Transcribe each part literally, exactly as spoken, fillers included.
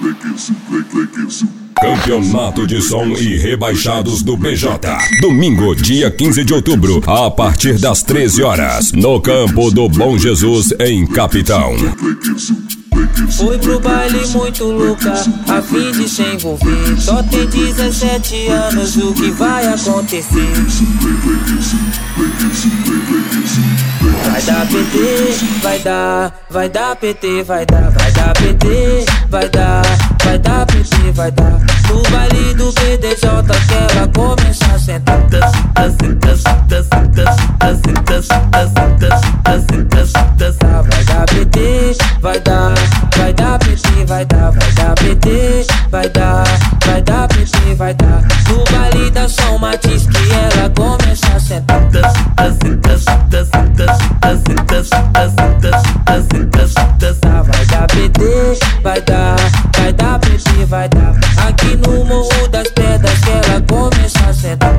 Campeonato de Som e Rebaixados do B J. Domingo, dia quinze de outubro, a partir das treze horas, no campo do Bom Jesus, em Capitão. Foi pro baile muito louca, a fim de se envolver. Só tem dezessete anos, o que vai acontecer? Vai dar P T, vai dar, vai dar P T, vai dar, vai dar P T, vai dar, vai dar P T, vai dar. No baile do B D J que ela começa a sentar. Vai dar P T, vai dar, vai dar P T, vai dar, vai dar P T, vai dar, vai dar P T, vai dar. No baile da São Matiz que ela começa a sentar. Vai dar P T, vai dar, vai dar P T, vai dar. Aqui no Morro das Pedras que ela começa a sentar.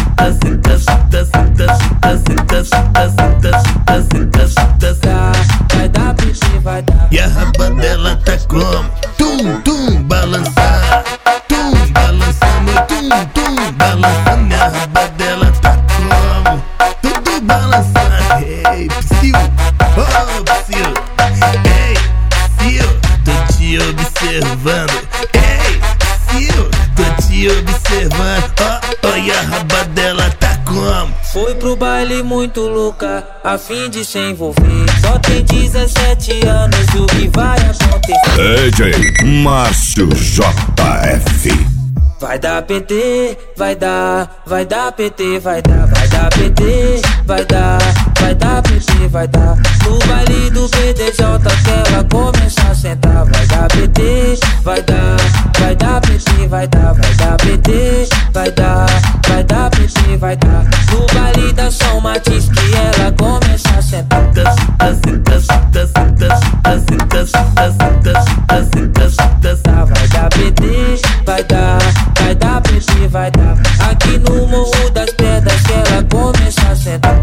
Vai dar P T, vai dar. E a raba dela tá como? Tum, tum, balançar. Tum, balançando, tum, tum, balançando. Minha raba dela tá como? Tudo balançar. Ei, psiu, oh, psiu. Ei, psiu, tô te observando. Ei, psiu, tô te observando. Oh, oh, e a raba dela tá como? Foi pro baile muito louca, a fim de se envolver. Só tem dezessete anos, o que vai acontecer? D J Márcio J F. Vai dar P T, vai dar, vai dar P T, vai dar, vai dar P T, vai dar, vai dar P T, vai dar. No baile do B D J que ela começa a sentar. Vai dar P T, vai dar, vai dar P T, vai dar, vai dar P T, vai dar, vai dar P T, vai dar. No baile da São Matiz que ela começa a sentar. Vai dar P T, vai dar, vai dar P T, vai dar. Aqui no Morro das Pedras que ela começa a sentar.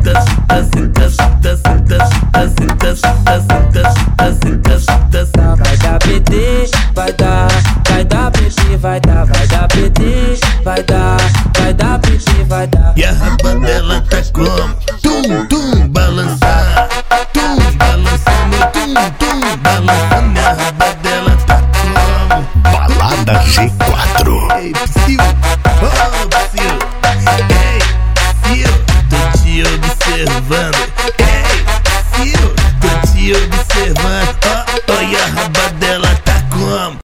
Vai dar P T, vai dar, vai dar P T, vai dar, vai dar P T, vai dar, vai dar P T, vai dar. E a raba dela tá como? Tum, tum, balançar. Tum, balançando, tum, tum, balançando. Minha raba dela tá como? Balada G